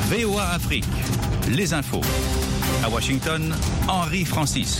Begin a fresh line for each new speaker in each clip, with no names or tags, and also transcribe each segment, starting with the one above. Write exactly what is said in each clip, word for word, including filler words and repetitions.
V O A Afrique, les infos. À Washington, Henri Francisque.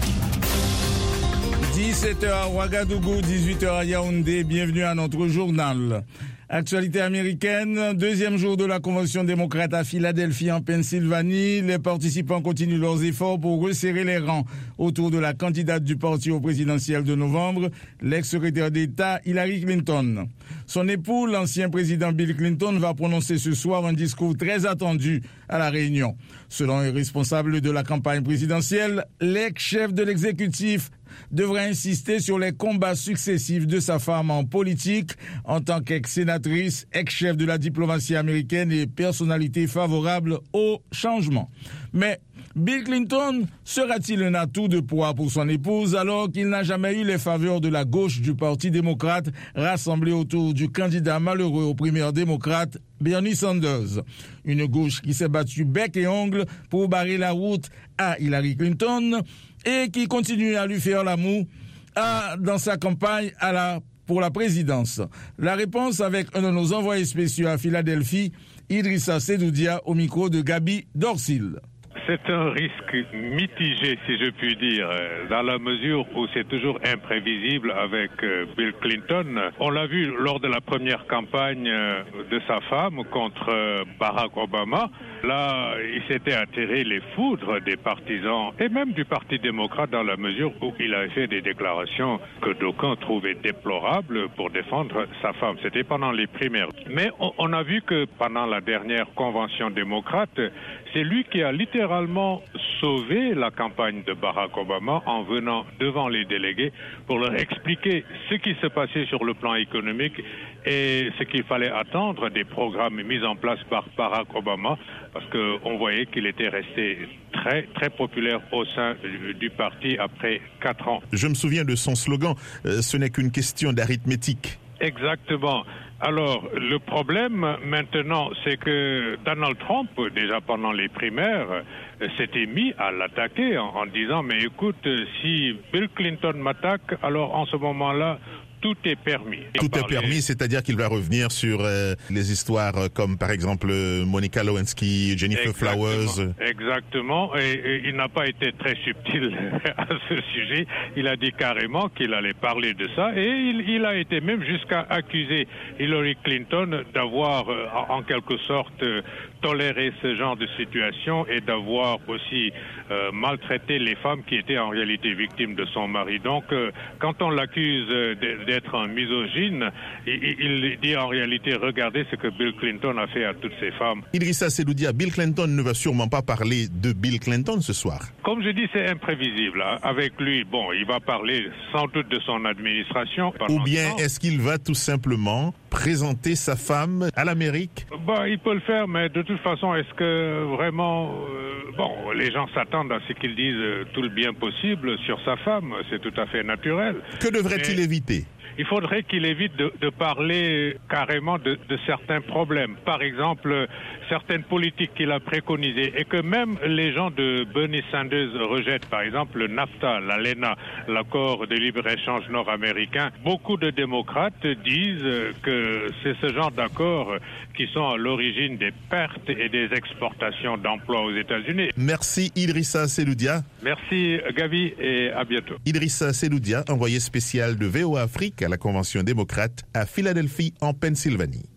dix-sept heures à Ouagadougou, dix-huit heures à Yaoundé. Bienvenue à notre journal. Actualité américaine, deuxième jour de la Convention démocrate à Philadelphie en Pennsylvanie. Les participants continuent leurs efforts pour resserrer les rangs autour de la candidate du parti au présidentiel de novembre, l'ex-secrétaire d'État Hillary Clinton. Son époux, l'ancien président Bill Clinton, va prononcer ce soir un discours très attendu à La Réunion. Selon les responsables de la campagne présidentielle, l'ex-chef de l'exécutif devra insister sur les combats successifs de sa femme en politique en tant qu'ex-sénatrice, ex-chef de la diplomatie américaine et personnalité favorable au changement. Mais Bill Clinton sera-t-il un atout de poids pour son épouse alors qu'il n'a jamais eu les faveurs de la gauche du Parti démocrate rassemblée autour du candidat malheureux aux primaires démocrates, Bernie Sanders? Une gauche qui s'est battue bec et ongle pour barrer la route à Hillary Clinton et qui continue à lui faire la moue à, dans sa campagne à la, pour la présidence. La réponse avec un de nos envoyés spéciaux à Philadelphie, Idrissa Sedoudia, au micro de Gabi Dorsil.
C'est un risque mitigé, si je puis dire, dans la mesure où c'est toujours imprévisible avec Bill Clinton. On l'a vu lors de la première campagne de sa femme contre Barack Obama. Là, il s'était attiré les foudres des partisans et même du Parti démocrate dans la mesure où il avait fait des déclarations que d'aucuns trouvaient déplorables pour défendre sa femme. C'était pendant les primaires. Mais on a vu que pendant la dernière convention démocrate, c'est lui qui a littéralement sauvé la campagne de Barack Obama en venant devant les délégués pour leur expliquer ce qui se passait sur le plan économique et ce qu'il fallait attendre des programmes mis en place par Barack Obama, parce qu'on voyait qu'il était resté très, très populaire au sein du parti après quatre ans.
Je me souviens de son slogan, euh, ce n'est qu'une question d'arithmétique.
Exactement. Alors, le problème maintenant, c'est que Donald Trump, déjà pendant les primaires, s'était mis à l'attaquer en, en disant « Mais écoute, si Bill Clinton m'attaque, alors en ce moment-là, tout est permis. »
Tout est permis, c'est-à-dire qu'il va revenir sur euh, les histoires euh, comme par exemple euh, Monica Lewinsky, Jennifer
Exactement.
Flowers.
Exactement, et, et il n'a pas été très subtil à ce sujet. Il a dit carrément qu'il allait parler de ça, et il, il a été même jusqu'à accuser Hillary Clinton d'avoir euh, en quelque sorte euh, toléré ce genre de situation et d'avoir aussi euh, maltraité les femmes qui étaient en réalité victimes de son mari. Donc, euh, quand on l'accuse euh, d'être un misogyne, il, il dit en réalité, regardez ce que Bill Clinton a fait à toutes ces femmes.
Idrissa Sedoudia, Bill Clinton ne va sûrement pas parler de Bill Clinton ce soir.
Comme je dis, c'est imprévisible. Hein. Avec lui, bon, il va parler sans doute de son administration.
Ou bien est-ce qu'il va tout simplement présenter sa femme à l'Amérique?
Bah, il peut le faire, mais de toute façon, est-ce que vraiment... Euh, bon, les gens s'attendent à ce qu'il dise euh, tout le bien possible sur sa femme. C'est tout à fait naturel.
Que devrait-il
mais...
éviter?
Il faudrait qu'il évite de, de parler carrément de, de certains problèmes. Par exemple, certaines politiques qu'il a préconisées et que même les gens de Bernie Sanders rejettent. Par exemple, le NAFTA, l'A L E N A, l'accord de libre-échange nord-américain. Beaucoup de démocrates disent que c'est ce genre d'accords qui sont à l'origine des pertes et des exportations d'emplois aux États-Unis.
Merci Idrissa Sedoudia.
Merci Gabi et à bientôt.
Idrissa Sedoudia, envoyé spécial de V O A Afrique à la Convention démocrate à Philadelphie en Pennsylvanie.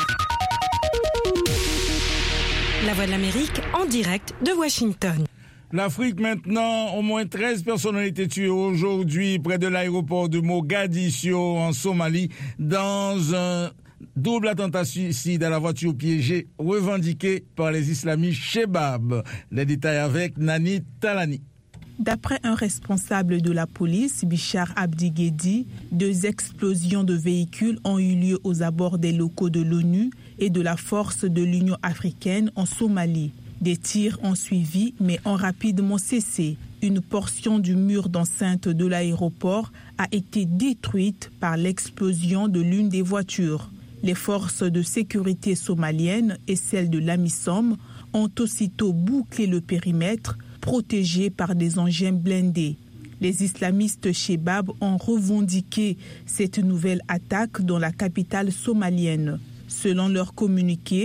La Voix de l'Amérique en direct de Washington.
L'Afrique maintenant, au moins treize personnes ont été tuées aujourd'hui près de l'aéroport de Mogadiscio en Somalie dans un double attentat suicide à la voiture piégée revendiqué par les islamistes Shebab. Les détails avec Nani Talani.
D'après un responsable de la police, Bichar Abdi Ghedi, deux explosions de véhicules ont eu lieu aux abords des locaux de l'ONU et de la force de l'Union africaine en Somalie. Des tirs ont suivi mais ont rapidement cessé. Une portion du mur d'enceinte de l'aéroport a été détruite par l'explosion de l'une des voitures. Les forces de sécurité somaliennes et celles de l'AMISOM ont aussitôt bouclé le périmètre, protégés par des engins blindés. Les islamistes Shebab ont revendiqué cette nouvelle attaque dans la capitale somalienne. Selon leur communiqué,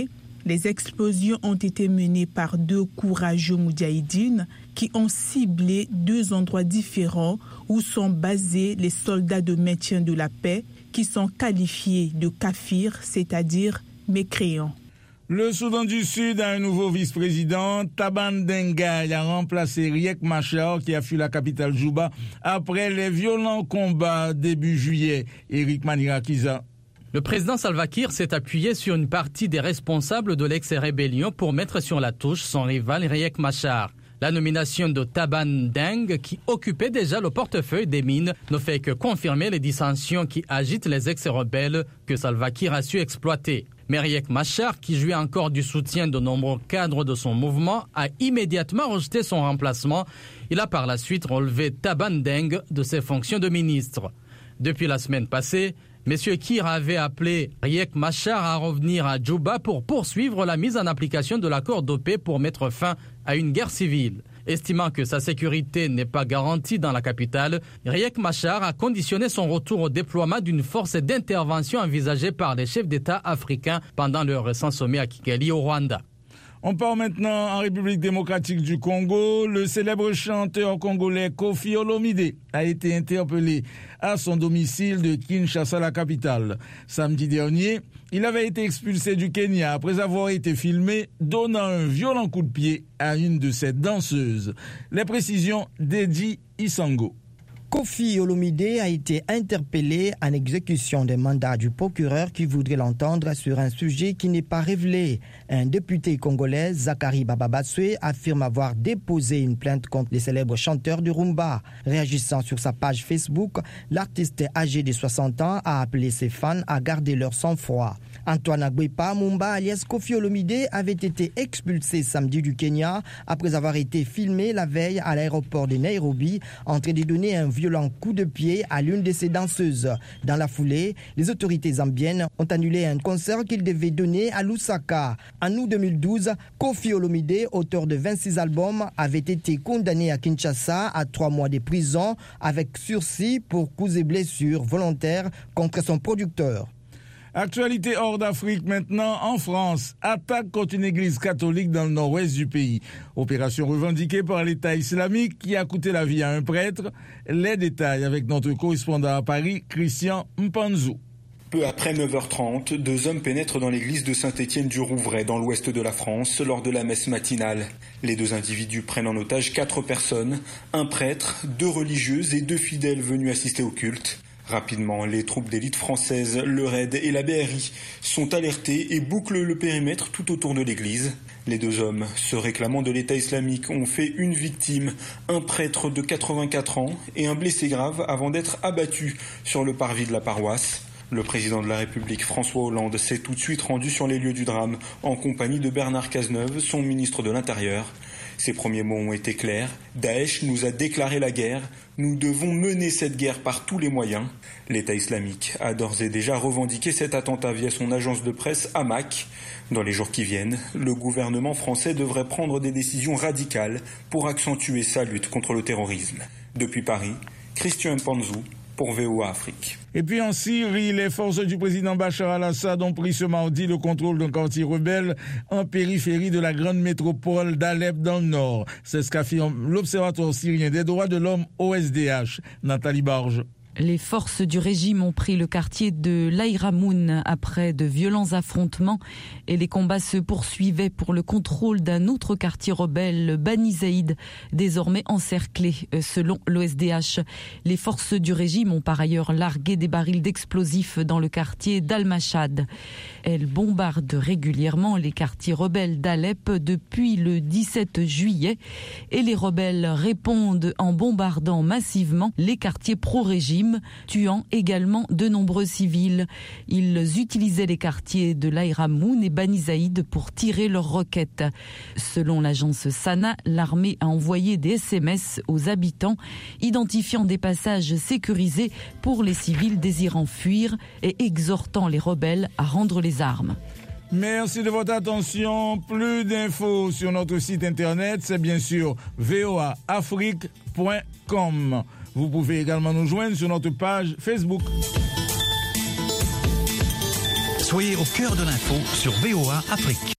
Les explosions ont été menées par deux courageux moudjahidines qui ont ciblé deux endroits différents où sont basés les soldats de maintien de la paix qui sont qualifiés de kafirs, c'est-à-dire mécréants.
Le Soudan du Sud a un nouveau vice-président. Taban Dengai a remplacé Riek Machar qui a fui la capitale Juba après les violents combats début juillet. Eric Manirakiza.
Le président Salva Kiir s'est appuyé sur une partie des responsables de l'ex-rébellion pour mettre sur la touche son rival Riek Machar. La nomination de Taban Deng, qui occupait déjà le portefeuille des mines, ne fait que confirmer les dissensions qui agitent les ex-rebelles que Salva Kiir a su exploiter. Mais Riek Machar, qui jouait encore du soutien de nombreux cadres de son mouvement, a immédiatement rejeté son remplacement. Il a par la suite relevé Taban Deng de ses fonctions de ministre. Depuis la semaine passée, M. Kiir avait appelé Riek Machar à revenir à Djouba pour poursuivre la mise en application de l'accord de paix pour mettre fin à une guerre civile. Estimant que sa sécurité n'est pas garantie dans la capitale, Riek Machar a conditionné son retour au déploiement d'une force d'intervention envisagée par les chefs d'État africains pendant leur récent sommet à Kigali au Rwanda.
On part maintenant en République démocratique du Congo. Le célèbre chanteur congolais Koffi Olomide a été interpellé à son domicile de Kinshasa, la capitale. Samedi dernier, il avait été expulsé du Kenya après avoir été filmé donnant un violent coup de pied à une de ses danseuses. Les précisions d'Eddie Isango.
Koffi Olomide a été interpellé en exécution des mandats du procureur qui voudrait l'entendre sur un sujet qui n'est pas révélé. Un député congolais, Zachary Bababatswe, affirme avoir déposé une plainte contre les célèbres chanteurs du Rumba. Réagissant sur sa page Facebook, l'artiste âgé de soixante ans a appelé ses fans à garder leur sang-froid. Antoine Agbepa Mumba alias Koffi Olomide avait été expulsé samedi du Kenya après avoir été filmé la veille à l'aéroport de Nairobi en train de donner un violent coup de pied à l'une de ses danseuses. Dans la foulée, les autorités zambiennes ont annulé un concert qu'il devait donner à Lusaka. En août deux mille douze, Koffi Olomide, auteur de vingt-six albums, avait été condamné à Kinshasa à trois mois de prison avec sursis pour coups et blessures volontaires contre son producteur.
Actualité hors d'Afrique maintenant, en France. Attaque contre une église catholique dans le nord-ouest du pays. Opération revendiquée par l'État islamique qui a coûté la vie à un prêtre. Les détails avec notre correspondant à Paris, Christian Mpanzou.
Peu après neuf heures trente, deux hommes pénètrent dans l'église de Saint-Étienne-du-Rouvray, dans l'ouest de la France, lors de la messe matinale. Les deux individus prennent en otage quatre personnes, un prêtre, deux religieuses et deux fidèles venus assister au culte. Rapidement, les troupes d'élite françaises, le R A I D et la B R I sont alertés et bouclent le périmètre tout autour de l'église. Les deux hommes, se réclamant de l'État islamique, ont fait une victime, un prêtre de quatre-vingt-quatre ans et un blessé grave avant d'être abattus sur le parvis de la paroisse. Le président de la République, François Hollande, s'est tout de suite rendu sur les lieux du drame en compagnie de Bernard Cazeneuve, son ministre de l'Intérieur. Ses premiers mots ont été clairs. Daesh nous a déclaré la guerre. Nous devons mener cette guerre par tous les moyens. L'État islamique a d'ores et déjà revendiqué cet attentat via son agence de presse Hamac. Dans les jours qui viennent, le gouvernement français devrait prendre des décisions radicales pour accentuer sa lutte contre le terrorisme. Depuis Paris, Christian Mpanzou pour V O A Afrique.
Et puis en Syrie, les forces du président Bachar al-Assad ont pris ce mardi le contrôle d'un quartier rebelle en périphérie de la grande métropole d'Alep dans le nord. C'est ce qu'affirme l'Observatoire syrien des droits de l'homme O S D H. Nathalie Barge.
Les forces du régime ont pris le quartier de l'Aïramoun après de violents affrontements et les combats se poursuivaient pour le contrôle d'un autre quartier rebelle, Bani Zaïd, désormais encerclé selon l'O S D H. Les forces du régime ont par ailleurs largué des barils d'explosifs dans le quartier d'Al-Mashhad. Elles bombardent régulièrement les quartiers rebelles d'Alep depuis le dix-sept juillet et les rebelles répondent en bombardant massivement les quartiers pro-régime, tuant également de nombreux civils. Ils utilisaient les quartiers de l'Aïramoun et Bani Zaïd pour tirer leurs roquettes. Selon l'agence Sana, l'armée a envoyé des S M S aux habitants identifiant des passages sécurisés pour les civils désirant fuir et exhortant les rebelles à rendre les armes.
Merci de votre attention. Plus d'infos sur notre site internet, c'est bien sûr v o a afrique point com. Vous pouvez également nous joindre sur notre page Facebook.
Soyez au cœur de l'info sur V O A Afrique.